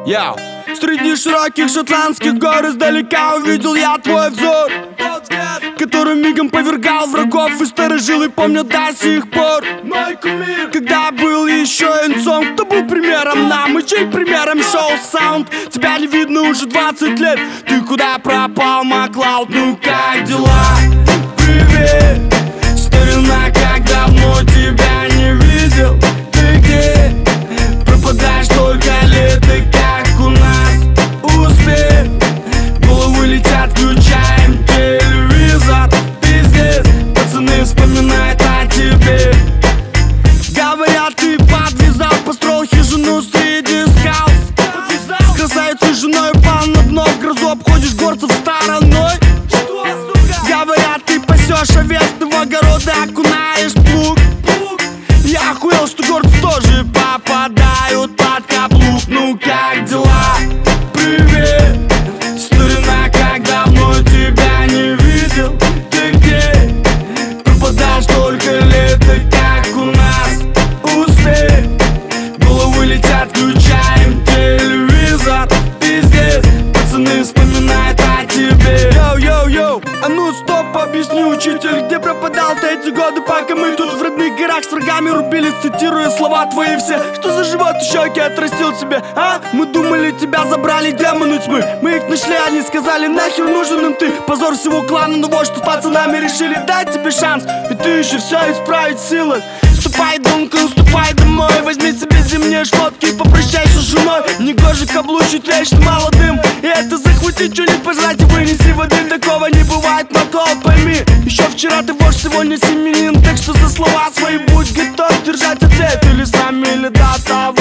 Яу. Среди широких шотландских гор издалека увидел я твой взор, который мигом повергал врагов, и старожилы помнят до сих пор. Мой кумир, когда был еще юнцом, кто был примером нам и чей примером шел саунд. Тебя не видно уже 20 лет, ты куда пропал, Маклауд? Ну как дела? Привет, старина, как давно тебя не видел. Ты где? Пропадаешь столько лет, и как у нас успех? Головы летят, включаем телевизор. Ты здесь, пацаны вспоминают о тебе. Говорят, ты подвязал, построил хижину среди скал. С красавицей женой упал на дно, в грозу обходишь горцев стороной. Говорят, ты пасешь овец, ты в огороды окунаешь плуг. Я охуел, что горцы тоже попадают под каблук. Ну как дела? Привет, старина, как давно тебя не видел. Ты где? Пропадаешь столько лет, и как у нас успех? Головы летят, включаем телевизор. Ты здесь, пацаны вспоминают о тебе. Йоу-йоу-йоу, а ну стоп, объясни, учитель, где пропадал ты эти годы, пока мы тут в родных горах с врагами рубились, цитируя слова твои все. Что за живот щеки отрастил тебе, а? Мы думали, тебя забрали демоны тьмы. Мы их нашли, они сказали, нахер нужен им ты. Позор всего клана, но вот что с пацанами решили дать тебе шанс, и ты еще все исправить в силах. Ступай, Дункан, ступай домой, возьми себе зимние шмотки и попрощайся с женой. Негоже каблучить вечно молодым, и это захватить, что-нибудь пожрать и вынеси воды. Такого не бывает, Маклауд, пойми. Еще вчера ты вождь, сегодня семьянин, так что за слова свои будь готов держать ответ. Или с нами, или до того.